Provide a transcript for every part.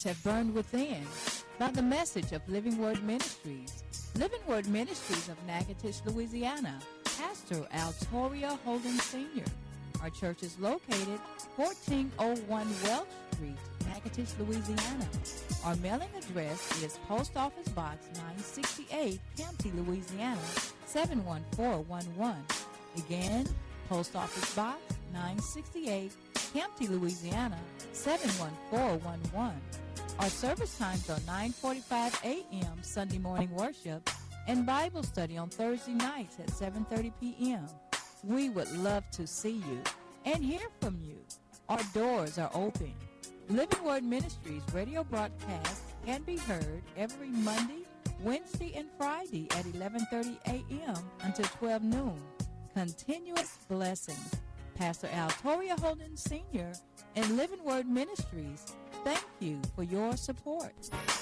have burned within by the message of Living Word Ministries. Living Word Ministries of Natchitoches, Louisiana. Pastor Altoria Holden Sr. Our church is located 1401 Welch Street, Natchitoches, Louisiana. Our mailing address is Post Office Box 968, Campty, Louisiana 71411. Again, Post Office Box 968, Campty, Louisiana 71411. Our service times are 9:45 a.m. Sunday morning worship and Bible study on Thursday nights at 7:30 p.m. We would love to see you and hear from you. Our doors are open. Living Word Ministries radio broadcast can be heard every Monday, Wednesday, and Friday at 11:30 a.m. until 12 noon. Continuous blessings. Pastor Altoria Holden Sr. and Living Word Ministries, thank you for your support.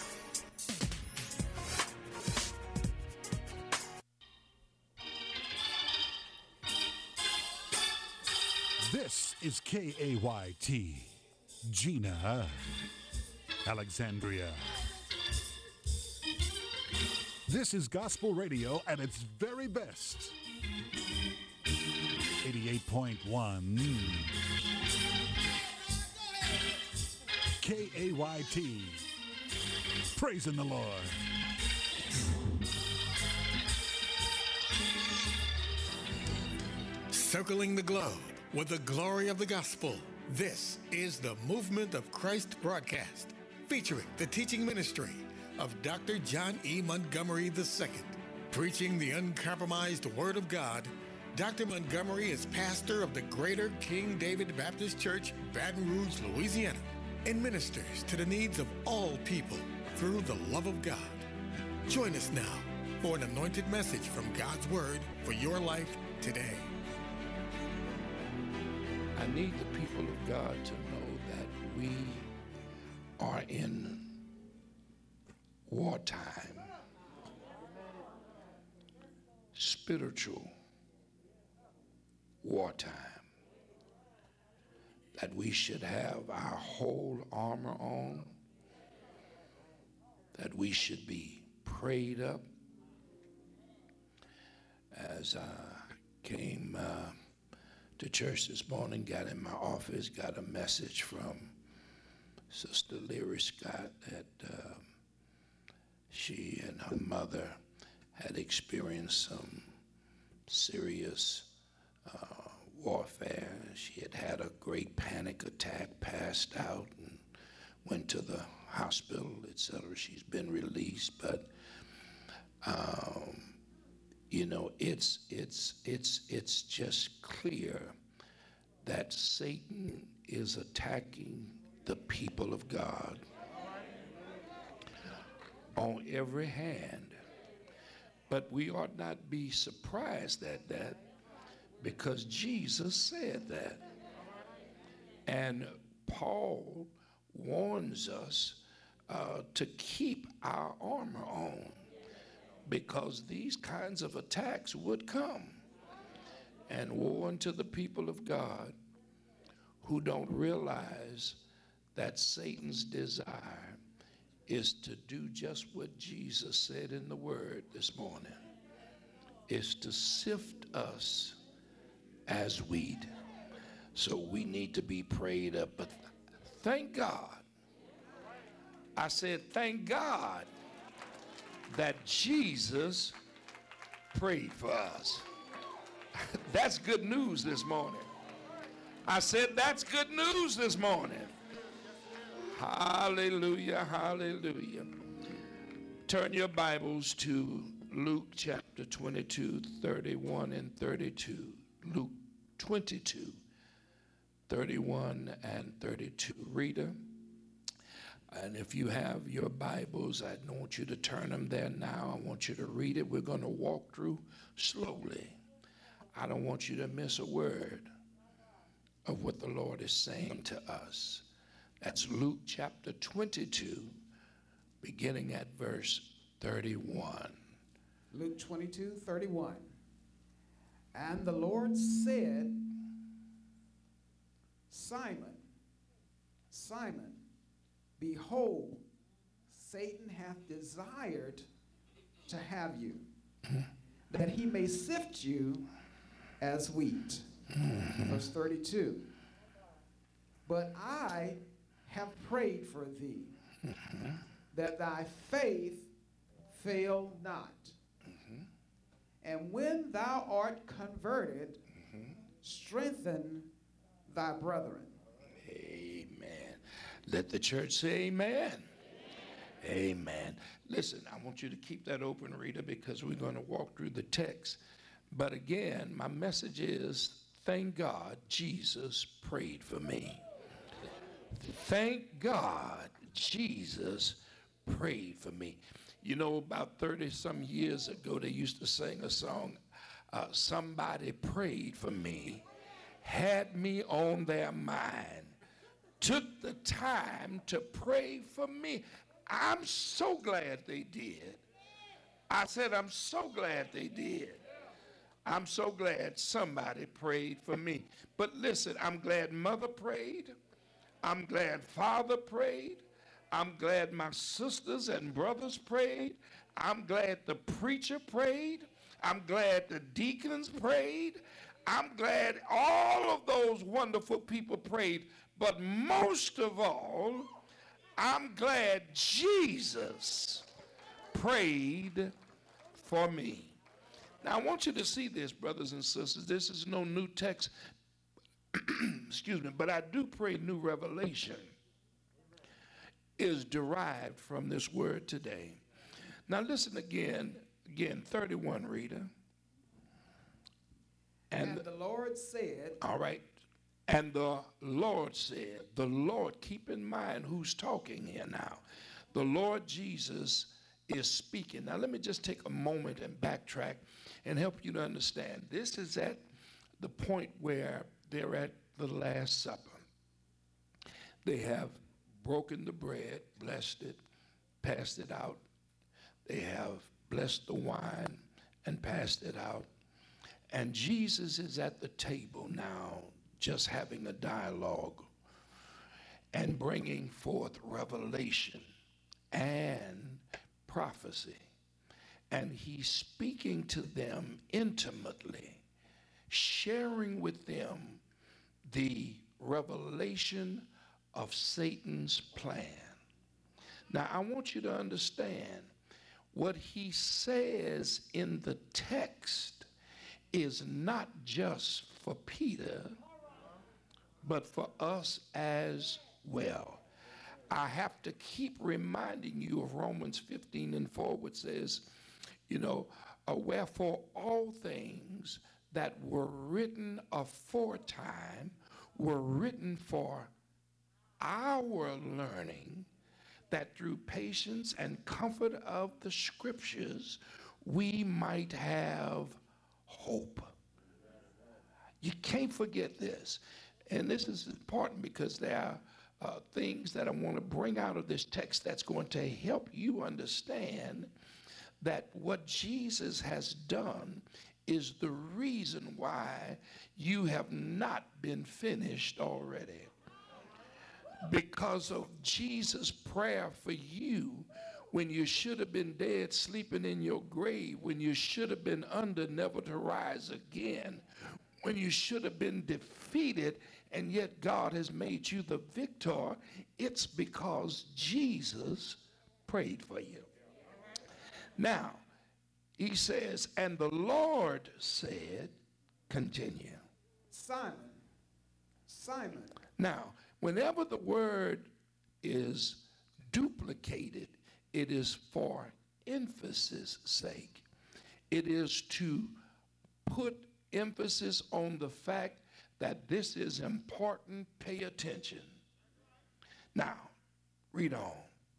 This is KAYT, Gina, Alexandria. This is gospel radio at its very best. 88.1 KAYT. Praising the Lord. Circling the globe with the glory of the gospel. This is the Movement of Christ broadcast, featuring the teaching ministry of Dr. John E. Montgomery II. Preaching the uncompromised Word of God, Dr. Montgomery is pastor of the Greater King David Baptist Church, Baton Rouge, Louisiana, and ministers to the needs of all people through the love of God. Join us now for an anointed message from God's Word for your life today. I need the people of God to know that we are in wartime, spiritual wartime, that we should have our whole armor on, that we should be prayed up. As I came to church this morning, got in my office, got a message from Sister Leary Scott that she and her mother had experienced some serious warfare. She had had a great panic attack, passed out, and went to the hospital, etc. She's been released, but you know, it's just clear that Satan is attacking the people of God on every hand. But we ought not be surprised at that, because Jesus said that. And Paul warns us to keep our armor on, because these kinds of attacks would come. And woe unto the people of God who don't realize that Satan's desire is to do just what Jesus said in the Word this morning, is to sift us as wheat. So we need to be prayed up. But thank God, I said thank God that Jesus prayed for us. That's good news this morning. I said that's good news this morning. Hallelujah, hallelujah. Turn your Bibles to Luke chapter 22, 31 and 32. Luke 22, 31 and 32. Reader, and if you have your Bibles, I don't want you to turn them there now. I want you to read it. We're going to walk through slowly. I don't want you to miss a word of what the Lord is saying to us. That's Luke chapter 22, beginning at verse 31. Luke 22, 31. And the Lord said, Simon, Simon, Behold, Satan hath desired to have you, that he may sift you as wheat. Verse 32. But I have prayed for thee, that thy faith fail not. And when thou art converted, strengthen thy brethren. Amen. Let the church say amen. Amen. Listen, I want you to keep that open, Rita, because we're going to walk through the text. But again, my message is, thank God Jesus prayed for me. Thank God Jesus prayed for me. You know, about 30-some years ago, they used to sing a song, somebody prayed for me, had me on their mind, took the time to pray for me. I'm so glad they did. I said, I'm so glad they did. I'm so glad somebody prayed for me. But listen, I'm glad mother prayed. I'm glad father prayed. I'm glad my sisters and brothers prayed. I'm glad the preacher prayed. I'm glad the deacons prayed. I'm glad all of those wonderful people prayed. But most of all, I'm glad Jesus prayed for me. Now, I want you to see this, brothers and sisters. This is no new text, excuse me, but I do pray new revelation is derived from this word today. Now, listen again, 31, Rita. And the Lord said, all right. And the Lord said, the Lord, keep in mind who's talking here now. The Lord Jesus is speaking. Now, let me just take a moment and backtrack and help you to understand. This is at the point where they're at the Last Supper. They have broken the bread, blessed it, passed it out. They have blessed the wine and passed it out. And Jesus is at the table now, just having a dialogue and bringing forth revelation and prophecy. And he's speaking to them intimately, sharing with them the revelation of Satan's plan. Now, I want you to understand what he says in the text is not just for Peter, but for us as well. I have to keep reminding you of Romans 15:4, which says, wherefore all things that were written aforetime were written for our learning, that through patience and comfort of the scriptures we might have hope. You can't forget this. And this is important because there are things that I want to bring out of this text that's going to help you understand that what Jesus has done is the reason why you have not been finished already. Because of Jesus' prayer for you when you should have been dead, sleeping in your grave, when you should have been under, never to rise again, when you should have been defeated, and yet God has made you the victor, it's because Jesus prayed for you. Now, he says, and the Lord said, continue. Simon, Simon. Now, whenever the word is duplicated, it is for emphasis' sake. It is to put emphasis on the fact that this is important. Pay attention. Now, read on.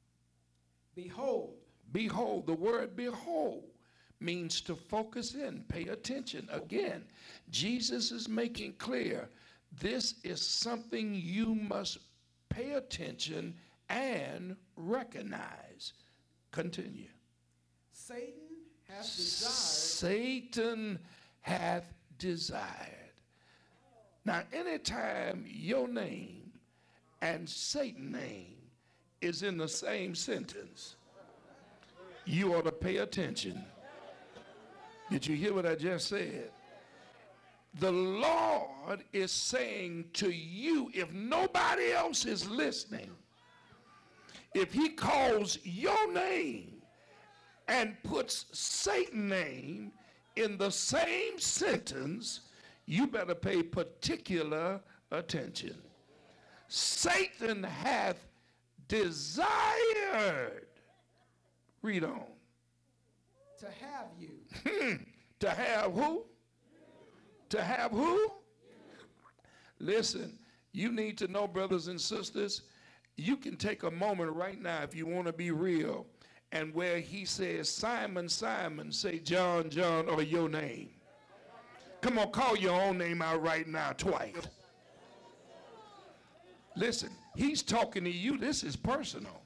Behold. Behold, the word behold means to focus in, pay attention. Again, Jesus is making clear this is something you must pay attention and recognize. Continue. Satan hath desired. Satan hath desired. Now, anytime your name and Satan's name is in the same sentence. You ought to pay attention. Did you hear what I just said? The Lord is saying to you, if nobody else is listening, if he calls your name and puts Satan's name in the same sentence, you better pay particular attention. Satan hath desired, read on. To have you. To have who? To have who? Listen, you need to know, brothers and sisters, you can take a moment right now if you want to be real, and where he says, Simon, Simon, say John, John, or your name. Come on, call your own name out right now twice. Listen, he's talking to you. This is personal.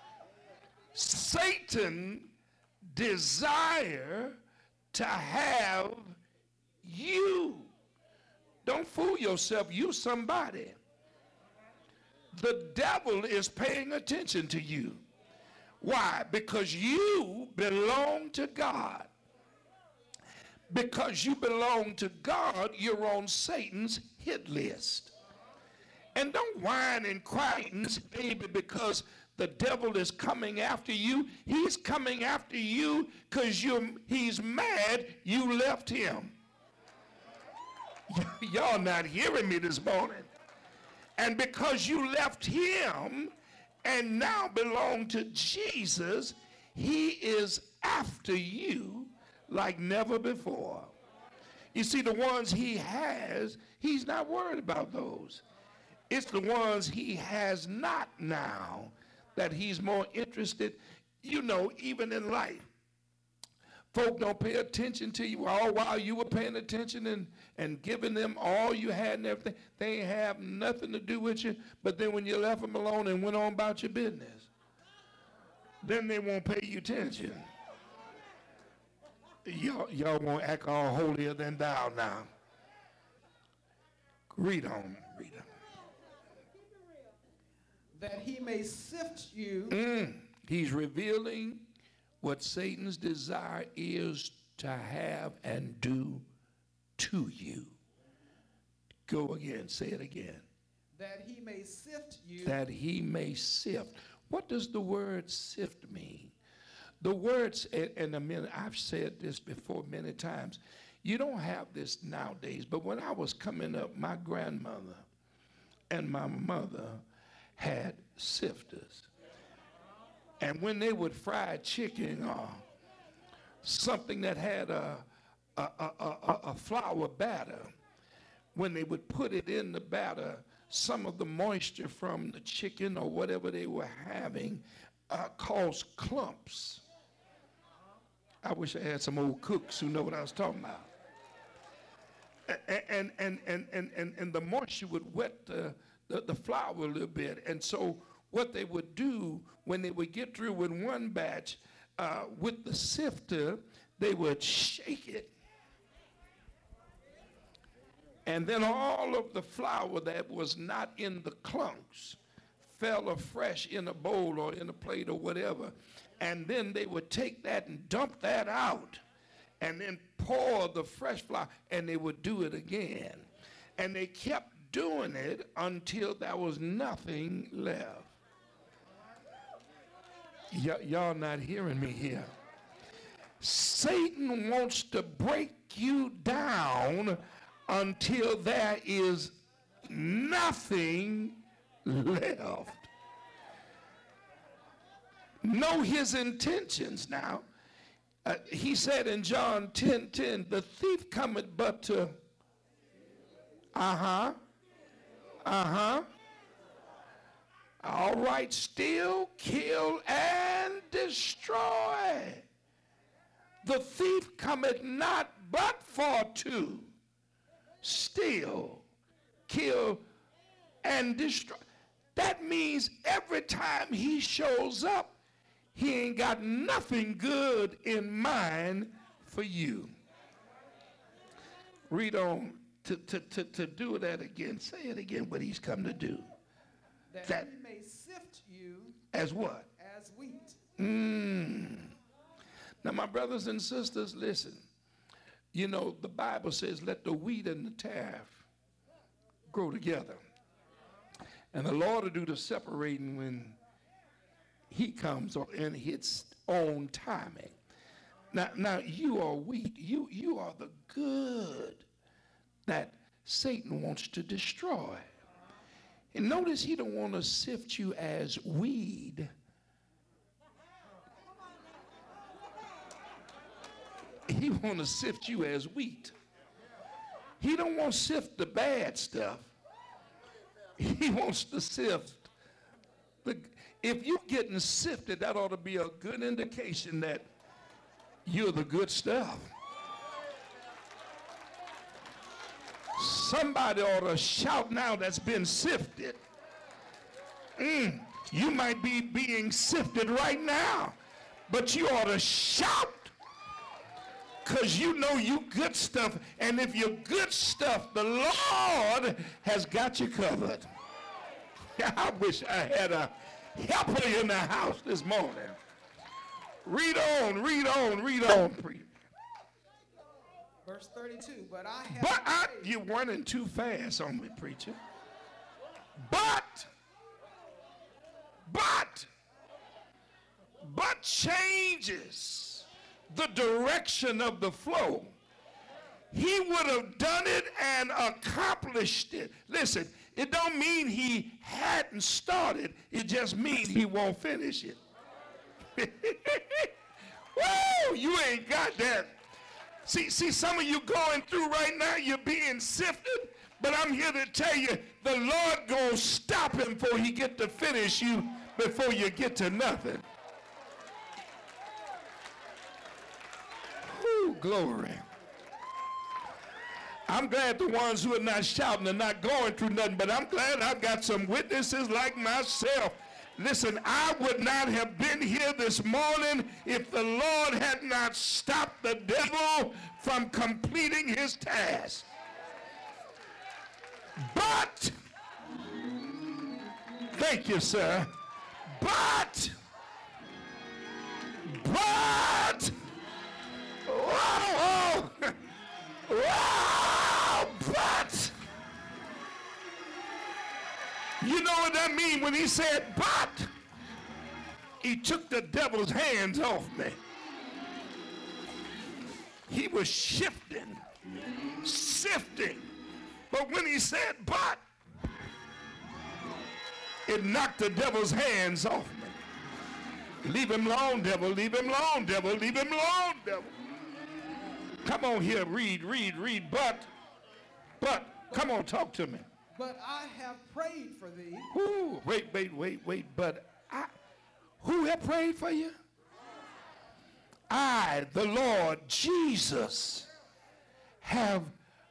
Satan desire to have you. Don't fool yourself. You somebody. The devil is paying attention to you. Why? Because you belong to God. Because you belong to God, you're on Satan's hit list. And don't whine and cry, baby, because the devil is coming after you. He's coming after you because he's mad you left him. Y'all not hearing me this morning. And because you left him and now belong to Jesus, he is after you like never before. You see, the ones he has, he's not worried about those. It's the ones he has not now that he's more interested. You know, even in life, folk don't pay attention to you all while you were paying attention and giving them all you had and everything. They ain't have nothing to do with you, but then when you left them alone and went on about your business, then they won't pay you attention. Y'all won't act all holier than thou now. Read on, read on. That he may sift you. He's revealing what Satan's desire is to have and do to you. Go again, say it again. That he may sift you. That he may sift. What does the word sift mean? The words, in a minute, I've said this before many times. You don't have this nowadays, but when I was coming up, my grandmother and my mother had sifters. And when they would fry chicken or something that had a flour batter, when they would put it in the batter, some of the moisture from the chicken or whatever they were having caused clumps. I wish I had some old cooks who know what I was talking about. And the moisture would wet the flour a little bit. And so what they would do when they would get through with one batch with the sifter, they would shake it. And then all of the flour that was not in the clumps fell afresh in a bowl or in a plate or whatever. And then they would take that and dump that out and then pour the fresh flour, and they would do it again. And they kept doing it until there was nothing left. Y'all not hearing me here. Satan wants to break you down until there is nothing left. Know his intentions now. He said in John 10:10, the thief cometh but to, all right, steal, kill, and destroy. The thief cometh not but for to steal, kill, and destroy. That means every time he shows up, he ain't got nothing good in mind for you. Read on to do that again. Say it again, what he's come to do. That he may sift you as what? as wheat. Now, my brothers and sisters, listen. You know, the Bible says, let the wheat and the tares grow together. And the Lord will do the separating when he comes in his own timing. Now you are wheat. You are the good that Satan wants to destroy. And notice he don't want to sift you as weed. He want to sift you as wheat. He don't want to sift the bad stuff. He wants to sift if you're getting sifted, that ought to be a good indication that you're the good stuff. Somebody ought to shout now that's been sifted. You might be being sifted right now, but you ought to shout because you know you good stuff. And if you're good stuff, the Lord has got you covered. I wish I had a helper in the house this morning. Read on, preacher. Verse 32, but I have you're running too fast on me, preacher. But changes the direction of the flow. He would have done it and accomplished it. Listen, it don't mean he hadn't started. It just means he won't finish it. Woo! You ain't got that. See, some of you going through right now, you're being sifted, but I'm here to tell you, the Lord gonna stop him before he get to finish you, before you get to nothing. Woo, glory. I'm glad the ones who are not shouting are not going through nothing, but I'm glad I've got some witnesses like myself. Listen, I would not have been here this morning if the Lord had not stopped the devil from completing his task. But, thank you, sir, but, whoa, but, you know what that means when he said, but, he took the devil's hands off me. He was shifting, sifting. But when he said, but, it knocked the devil's hands off me. Leave him alone, devil. Leave him alone, devil. Leave him alone, devil. Come on here, read. But, come on, talk to me. But I have prayed for thee. Ooh, wait. But who have prayed for you? I, the Lord Jesus, have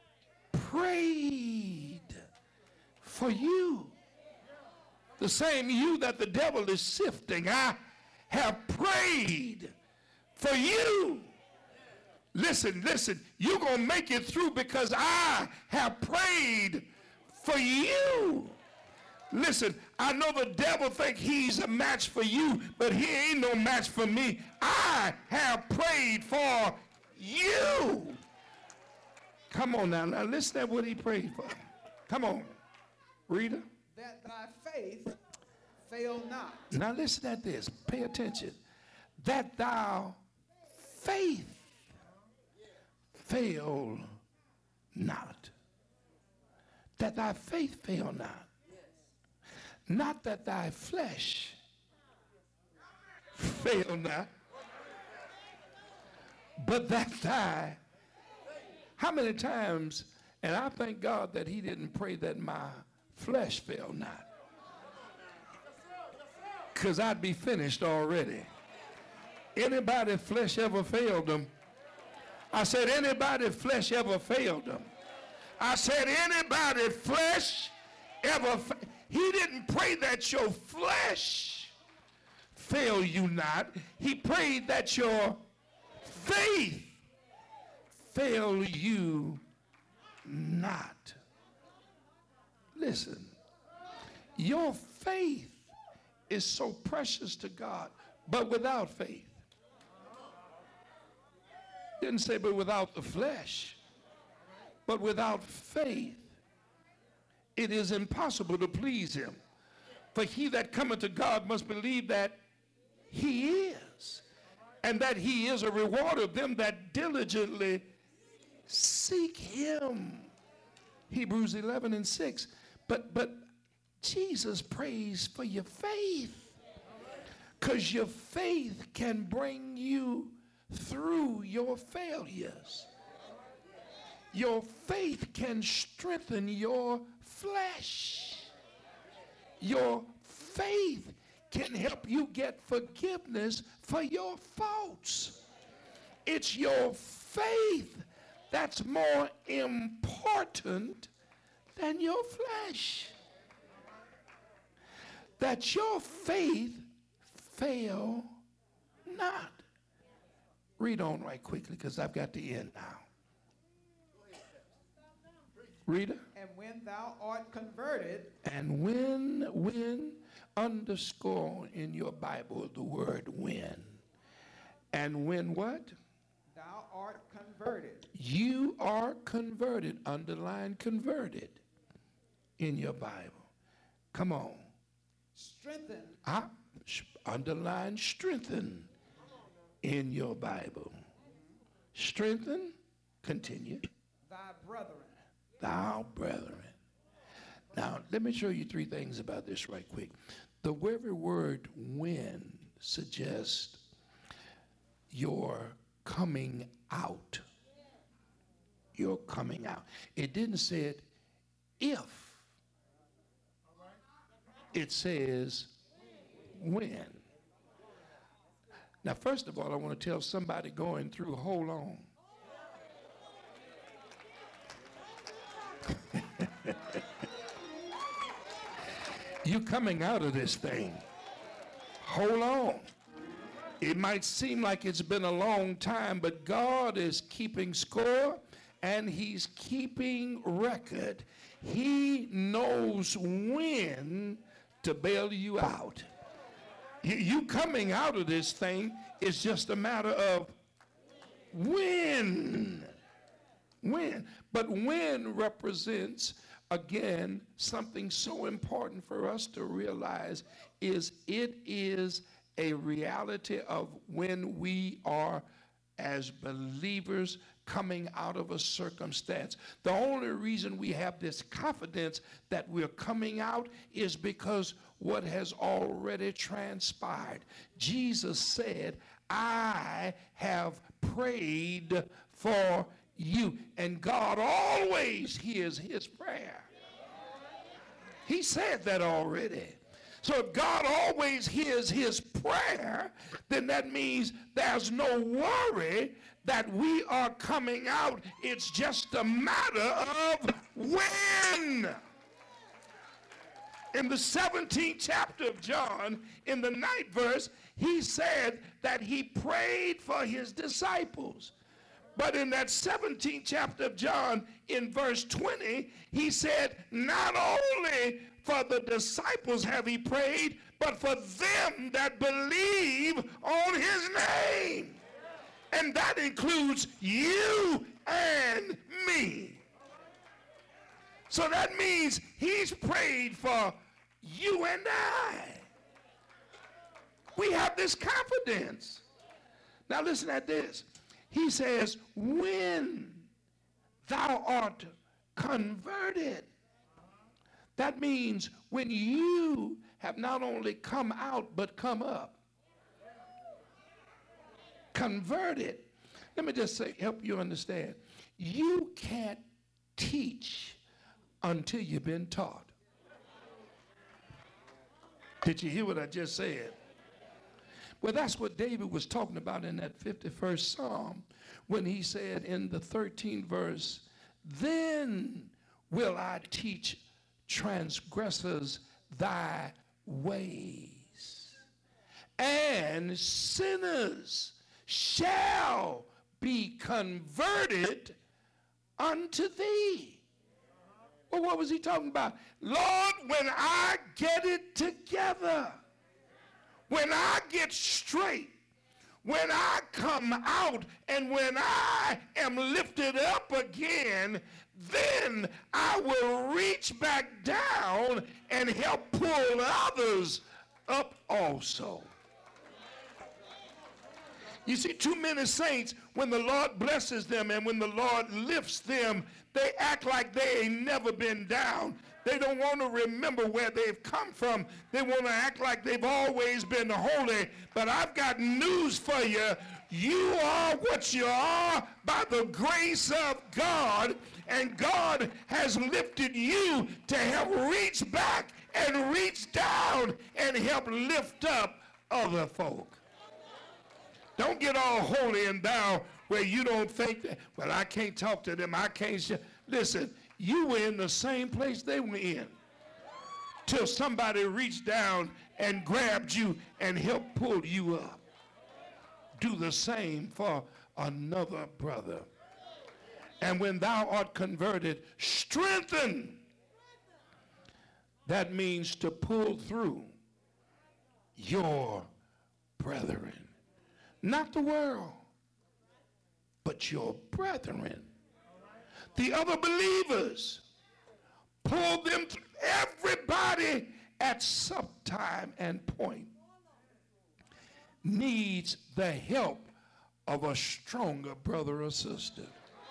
prayed for you. The same you that the devil is sifting. I have prayed for you. Listen, you're going to make it through because I have prayed for you. Listen, I know the devil think he's a match for you, but he ain't no match for me. I have prayed for you. Come on now listen to what he prayed for. Come on, Rita. That thy faith fail not. Now listen at this. Pay attention. That thou faith fail not. That thy faith fail not. Not that thy flesh fail not, but that thy, how many times, and I thank God that he didn't pray that my flesh fail not, because I'd be finished already. Anybody flesh ever failed them? I said, anybody flesh ever failed them? I said, anybody flesh ever He didn't pray that your flesh fail you not. He prayed that your faith fail you not. Listen, your faith is so precious to God, but without faith. Didn't say but without the flesh, but without faith, it is impossible to please him. For he that cometh to God must believe that he is, and that he is a rewarder of them that diligently seek him. Hebrews 11:6. But Jesus prays for your faith, because your faith can bring you through your failures. Your faith can strengthen your flesh. Your faith can help you get forgiveness for your faults. It's your faith that's more important than your flesh. That your faith fail not. Read on right quickly, because I've got to end now. Reader? And when thou art converted. And when, underscore in your Bible the word when. And when what? Thou art converted. You are converted, underline converted in your Bible. Come on. Strengthen. Underline strengthen in your Bible. Strengthen, continue. Thy brethren. Thou brethren. Now, let me show you three things about this right quick. The very word when suggests your coming out. You're coming out. It didn't say it if. It says when. Now, first of all, I want to tell somebody going through, hold on. You coming out of this thing. Hold on. It might seem like it's been a long time, but God is keeping score and he's keeping record. He knows when to bail you out. You coming out of this thing is just a matter of when. When. But when represents, again, something so important for us to realize is it is a reality of when we are, as believers, coming out of a circumstance. The only reason we have this confidence that we're coming out is because what has already transpired. Jesus said, I have prayed for you. And God always hears his prayer. He said that already. So if God always hears his prayer, then that means there's no worry that we are coming out. It's just a matter of when. In the 17th chapter of John, in the 9th verse, he said that he prayed for his disciples. But in that 17th chapter of John, in verse 20, he said, not only for the disciples have he prayed, but for them that believe on his name. And that includes you and me. So that means he's prayed for you and I. We have this confidence. Now listen at this. He says, when thou art converted. That means when you have not only come out, but come up. Converted. Let me just say, help you understand. You can't teach until you've been taught. Did you hear what I just said? Well, that's what David was talking about in that 51st Psalm when he said in the 13th verse, then will I teach transgressors thy ways, and sinners shall be converted unto thee. Well, what was he talking about? Lord, when I get it together, when I get straight, when I come out, and when I am lifted up again, then I will reach back down and help pull others up also. You see, too many saints, when the Lord blesses them and when the Lord lifts them, they act like they ain't never been down. They don't want to remember where they've come from. They want to act like they've always been holy. But I've got news for you. You are what you are by the grace of God, and God has lifted you to help reach back and reach down and help lift up other folk. Don't get all holy and thou where you don't think that, well, I can't talk to them. I can't. Listen, you were in the same place they were in till somebody reached down and grabbed you and helped pull you up. Do the same for another brother. And when thou art converted, strengthen. That means to pull through your brethren. Not the world, but your brethren. The other believers. Pull them through. Everybody at some time and point needs the help of a stronger brother or sister.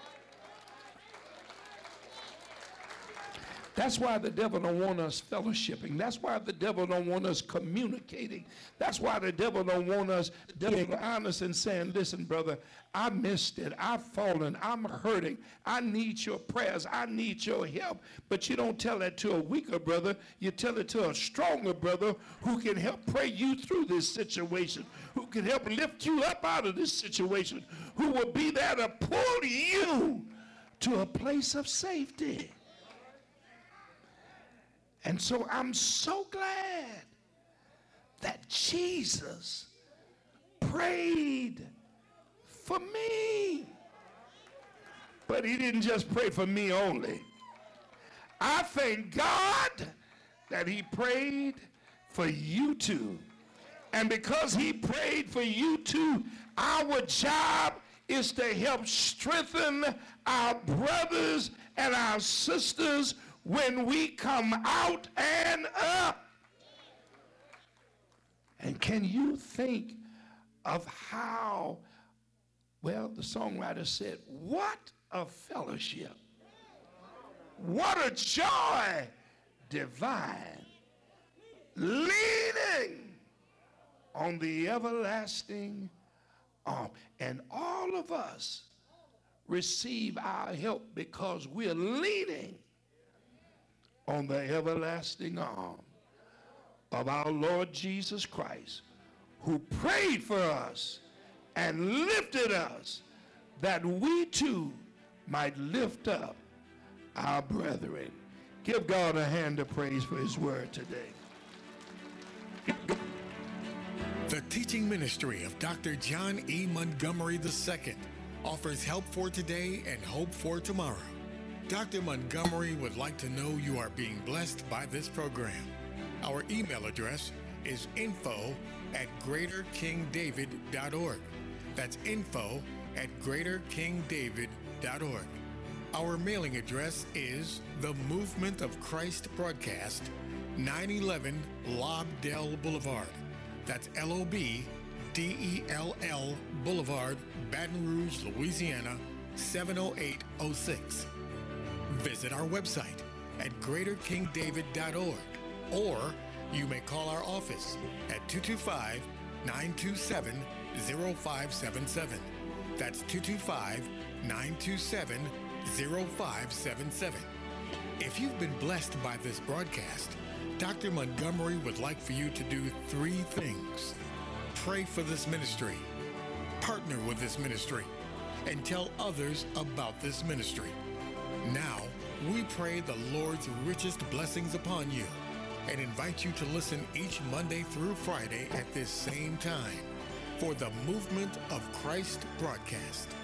That's why the devil don't want us fellowshipping. That's why the devil don't want us communicating. That's why the devil don't want us being honest and saying, listen, brother, I missed it. I've fallen. I'm hurting. I need your prayers. I need your help. But you don't tell that to a weaker brother. You tell it to a stronger brother who can help pray you through this situation, who can help lift you up out of this situation, who will be there to pull you to a place of safety. And so I'm so glad that Jesus prayed for me. But he didn't just pray for me only. I thank God that he prayed for you too. And because he prayed for you too, our job is to help strengthen our brothers and our sisters when we come out and up. And can you think of how, well, the songwriter said, what a fellowship. What a joy divine, leaning on the everlasting arm. And all of us receive our help because we're leaning on the everlasting arm of our Lord Jesus Christ, who prayed for us and lifted us that we too might lift up our brethren. Give God a hand of praise for his word today. The teaching ministry of Dr. John E. Montgomery II offers help for today and hope for tomorrow. Dr. Montgomery would like to know you are being blessed by this program. Our email address is info@greaterkingdavid.org. That's info@greaterkingdavid.org. Our mailing address is The Movement of Christ Broadcast, 911 Lobdell Boulevard. That's LOBDELL Boulevard, Baton Rouge, Louisiana, 70806. Visit our website at greaterkingdavid.org, or you may call our office at 225-927-0577. That's 225-927-0577. If you've been blessed by this broadcast, Dr. Montgomery would like for you to do 3 things. Pray for this ministry, partner with this ministry, and tell others about this ministry. Now, we pray the Lord's richest blessings upon you and invite you to listen each Monday through Friday at this same time for the Movement of Christ broadcast.